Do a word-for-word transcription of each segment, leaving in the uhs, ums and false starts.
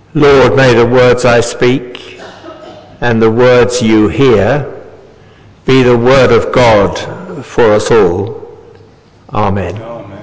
Lord, may the words I speak and the words you hear be the word of God for us all. Amen. Amen.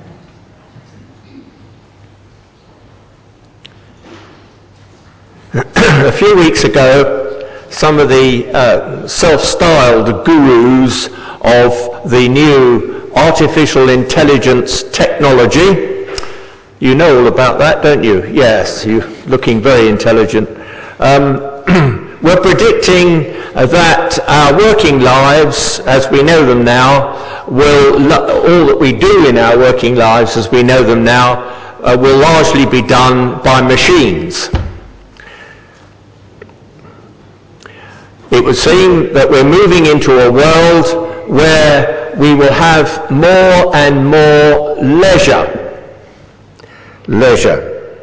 A few weeks ago, some of the uh, self-styled gurus of the new artificial intelligence technology, you know all about that, don't you? Yes, you're looking very intelligent. Um, we're predicting uh, that our working lives, as we know them now, will, all that we do in our working lives as we know them now, uh, will largely be done by machines. It would seem that we're moving into a world where we will have more and more leisure. Leisure.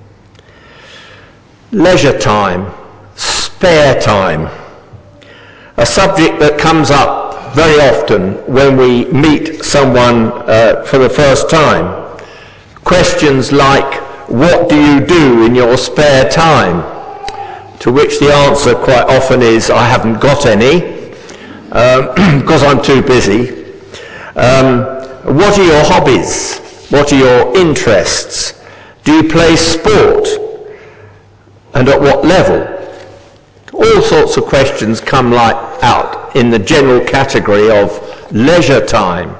Leisure time. Spare time. A subject that comes up very often when we meet someone uh, for the first time. Questions like, what do you do in your spare time? To which the answer quite often is, I haven't got any, um, because I'm too busy. Um, what are your hobbies? What are your interests? Do you play sport? And at what level? All sorts of questions come like out in the general category of leisure time.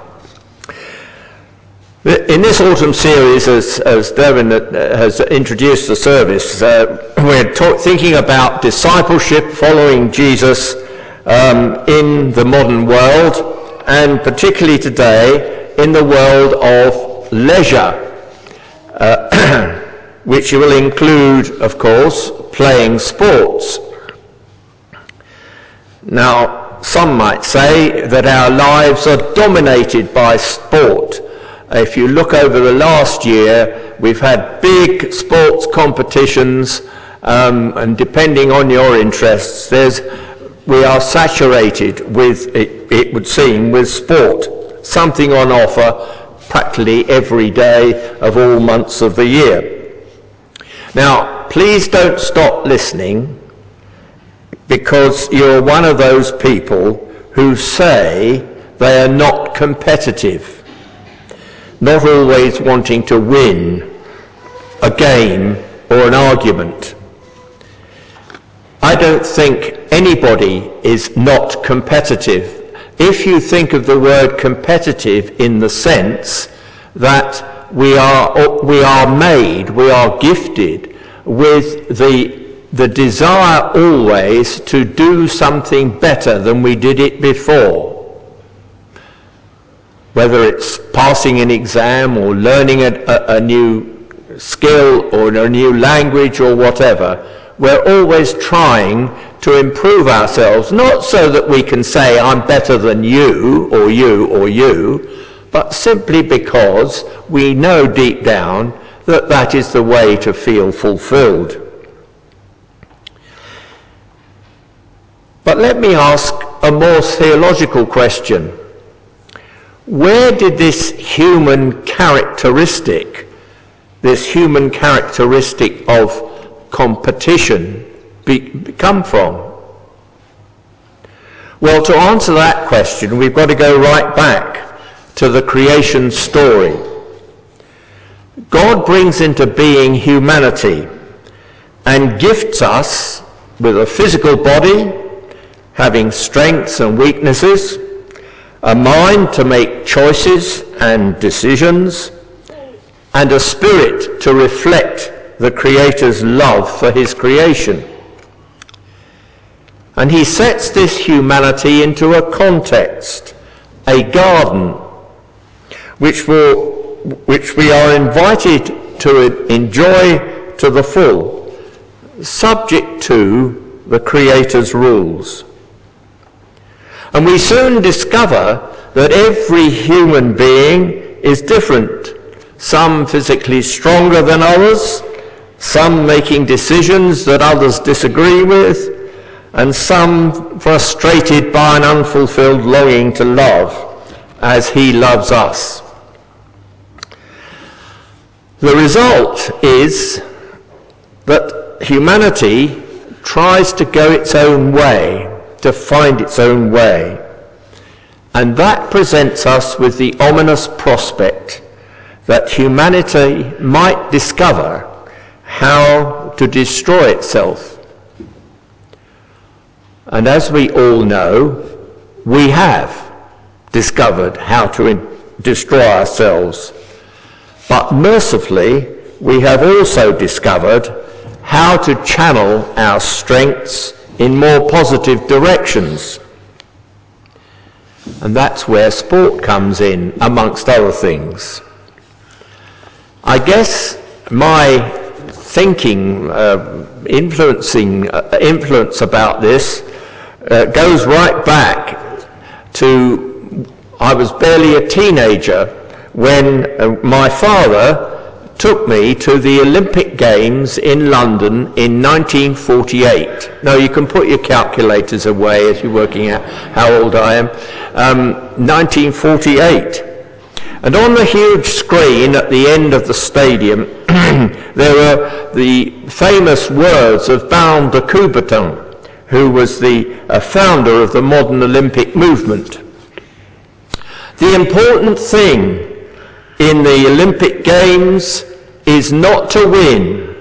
In this autumn series, as, as Derwin has introduced the service, uh, we're talk, thinking about discipleship following Jesus um, in the modern world, and particularly today in the world of leisure, uh, which will include, of course, playing sports. Now, some might say that our lives are dominated by sport. If you look over the last year, we've had big sports competitions, um, and depending on your interests, there's, we are saturated with, it, it would seem, with sport. Something on offer practically every day of all months of the year. Now, please don't stop listening, because you're one of those people who say they are not competitive. Not always wanting to win a game or an argument. I don't think anybody is not competitive. If you think of the word competitive in the sense that we are we are made, we are gifted with the the desire always to do something better than we did it before. Whether it's passing an exam or learning a, a, a new skill or a new language or whatever, we're always trying to improve ourselves, not so that we can say, I'm better than you or you or you, but simply because we know deep down that that is the way to feel fulfilled. But let me ask a more theological question. Where did this human characteristic, this human characteristic of competition be, come from? Well, to answer that question, we've got to go right back to the creation story. God brings into being humanity and gifts us with a physical body, having strengths and weaknesses, a mind to make choices and decisions, and a spirit to reflect the Creator's love for his creation. And he sets this humanity into a context, a garden, which, will, which we are invited to enjoy to the full, subject to the Creator's rules. And we soon discover that every human being is different, some physically stronger than others, some making decisions that others disagree with, and some frustrated by an unfulfilled longing to love as he loves us. The result is But humanity tries to go its own way, to find its own way. And that presents us with the ominous prospect that humanity might discover how to destroy itself. And as we all know, we have discovered how to in- destroy ourselves. But mercifully, we have also discovered how to channel our strengths in more positive directions. And that's where sport comes in, amongst other things. I guess my thinking, uh, influencing uh, influence about this uh, goes right back to I was barely a teenager when uh, my father took me to the Olympic Games in London in nineteen forty-eight. Now you can put your calculators away as you're working out how old I am. Um, nineteen forty-eight. And on the huge screen at the end of the stadium, there were the famous words of Baron de Coubertin, who was the uh, founder of the modern Olympic movement. The important thing in the Olympic Games is not to win,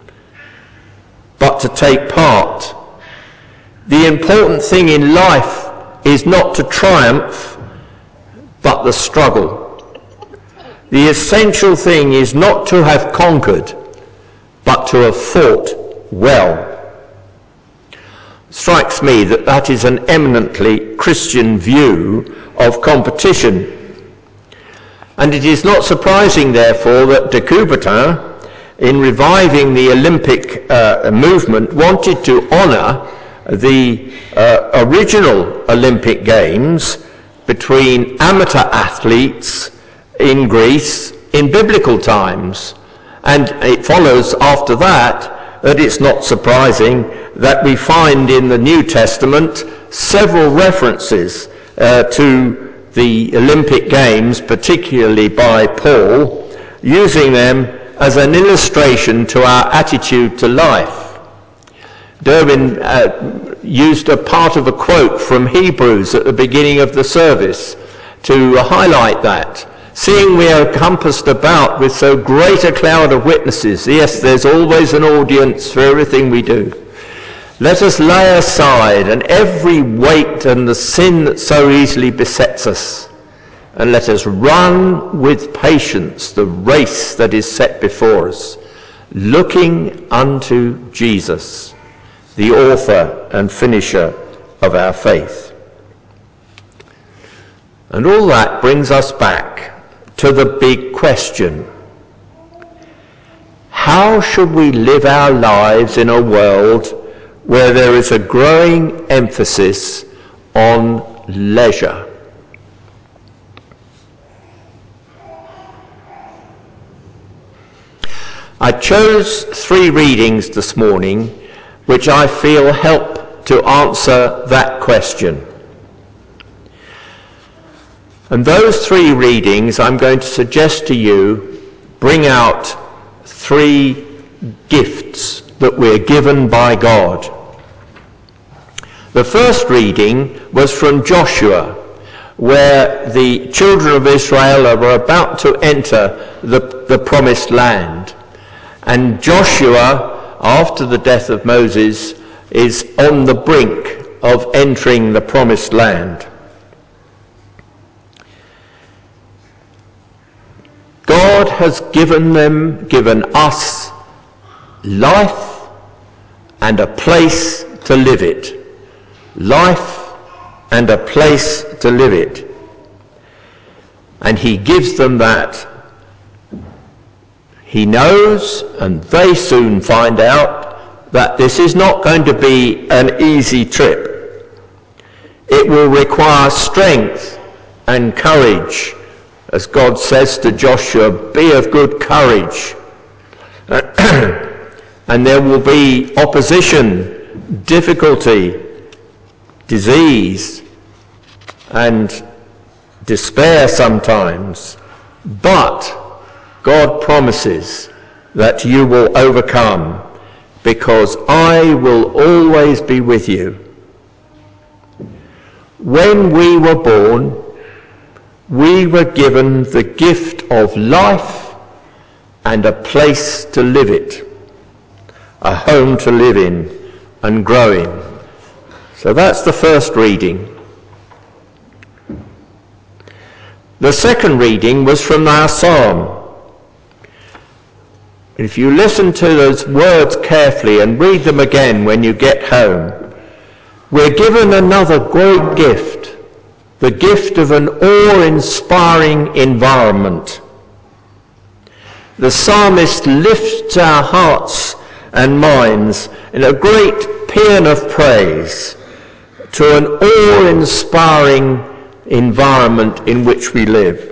but to take part. The important thing in life is not to triumph, but the struggle. The essential thing is not to have conquered, but to have fought well. It strikes me that that is an eminently Christian view of competition. And it is not surprising, therefore, that de Coubertin, in reviving the Olympic uh, movement, wanted to honour the uh, original Olympic Games between amateur athletes in Greece in biblical times. And it follows after that that it's not surprising that we find in the New Testament several references uh, to the Olympic Games, particularly by Paul, using them as an illustration to our attitude to life. Derwin uh, used a part of a quote from Hebrews at the beginning of the service to highlight that. Seeing we are compassed about with so great a cloud of witnesses, yes, there's always an audience for everything we do. Let us lay aside and every weight and the sin that so easily besets us, and let us run with patience the race that is set before us, looking unto Jesus, the author and finisher of our faith. And all that brings us back to the big question. How should we live our lives in a world where there is a growing emphasis on leisure? I chose three readings this morning which I feel help to answer that question. And those three readings I'm going to suggest to you bring out three gifts that we're given by God. The first reading was from Joshua, where the children of Israel are about to enter the, the promised land. And Joshua, after the death of Moses, is on the brink of entering the promised land. God has given them, given us, life and a place to live it. Life and a place to live it. And he gives them that. He knows, and they soon find out, that this is not going to be an easy trip. It will require strength and courage. As God says to Joshua, be of good courage. And there will be opposition, difficulty, disease, and despair sometimes. But God promises that you will overcome. because I will always be with you. When we were born, we were given the gift of life and a place to live it, a home to live in and grow in. So that's the first reading. The second reading was from our psalm. If you listen to those words carefully and read them again when you get home, we're given another great gift, the gift of an awe-inspiring environment. The psalmist lifts our hearts and minds in a great paean of praise to an awe-inspiring environment in which we live.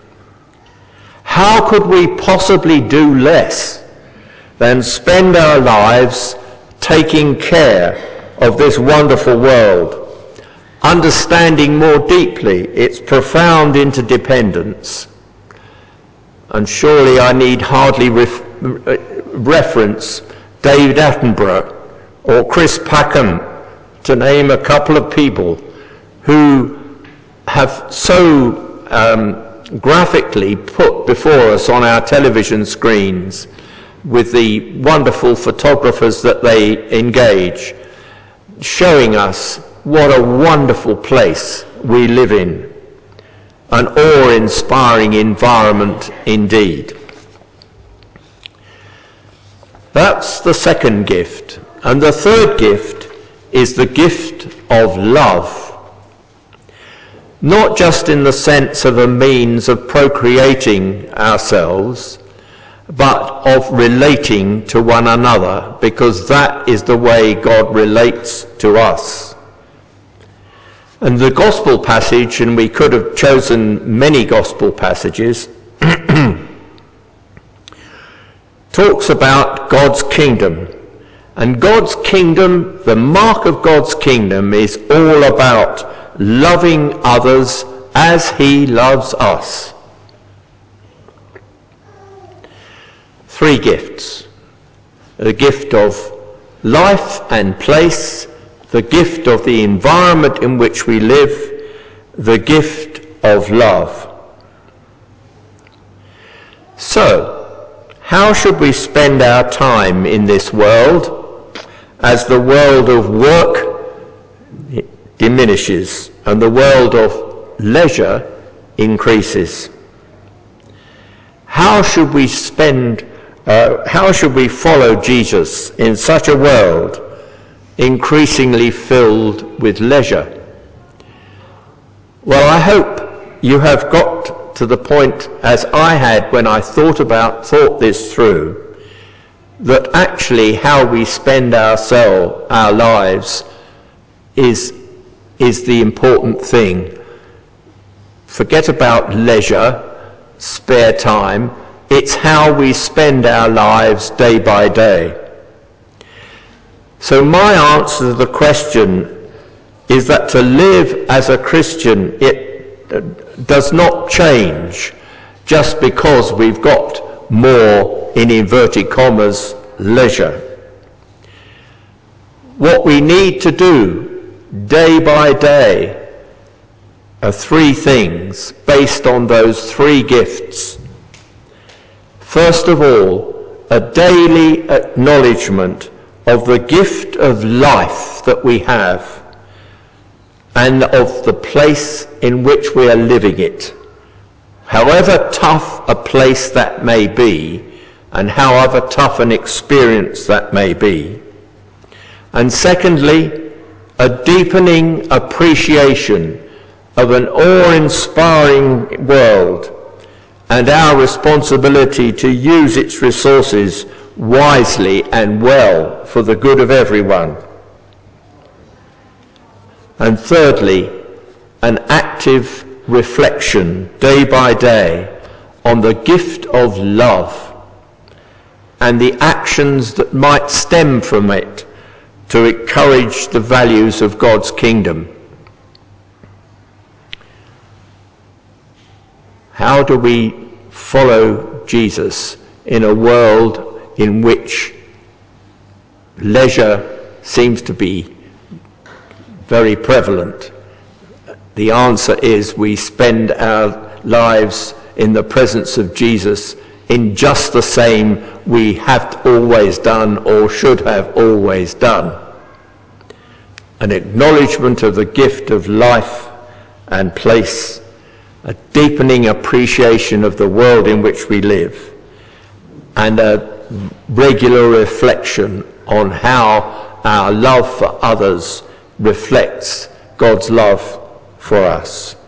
How could we possibly do less than spend our lives taking care of this wonderful world, understanding more deeply its profound interdependence? And surely I need hardly ref- reference David Attenborough or Chris Packham, to name a couple of people who have so um, graphically put before us on our television screens, with the wonderful photographers that they engage, showing us what a wonderful place we live in. An awe-inspiring environment indeed. That's the second gift. And the third gift is the gift of love. Not just in the sense of a means of procreating ourselves, but of relating to one another, because that is the way God relates to us. And the gospel passage, and we could have chosen many gospel passages, talks about God's kingdom. And God's kingdom, the mark of God's kingdom, is all about loving others as he loves us. Three gifts. The gift of life and place, the gift of the environment in which we live, the gift of love. So, how should we spend our time in this world as the world of work diminishes and the world of leisure increases? How should we spend, uh, how should we follow Jesus in such a world increasingly filled with leisure? Well, I hope you have got to the point, as I had when I thought about, thought this through, that actually how we spend ourselves, our lives, is, is the important thing. Forget about leisure, spare time. It's how we spend our lives day by day. So my answer to the question is that to live as a Christian, it does not change just because we've got more, in inverted commas, leisure. What we need to do day by day are three things based on those three gifts. First of all, a daily acknowledgement of the gift of life that we have and of the place in which we are living it. However tough a place that may be, and however tough an experience that may be. And secondly, a deepening appreciation of an awe-inspiring world and our responsibility to use its resources wisely and well for the good of everyone. And thirdly, an active reflection day by day on the gift of love and the actions that might stem from it to encourage the values of God's kingdom. How do we follow Jesus in a world in which leisure seems to be very prevalent. The answer is we spend our lives in the presence of Jesus in just the same we have always done or should have always done. An acknowledgement of the gift of life and place, a deepening appreciation of the world in which we live, and a regular reflection on how our love for others reflects God's love for us.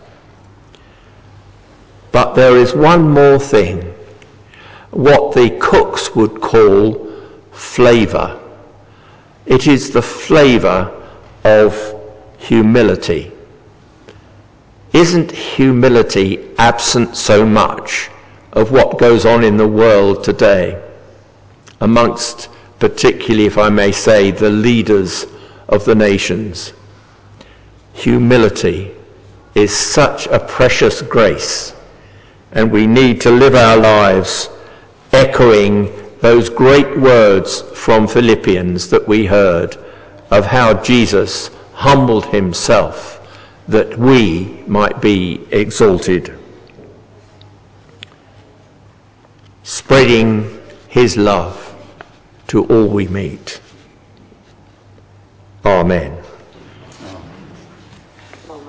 But there is one more thing, what the cooks would call flavour. It is the flavour of humility. Isn't humility absent so much of what goes on in the world today, amongst, particularly, if I may say, the leaders of the nations? Humility is such a precious grace, and we need to live our lives echoing those great words from Philippians that we heard of how Jesus humbled himself that we might be exalted, spreading his love to all we meet. Amen.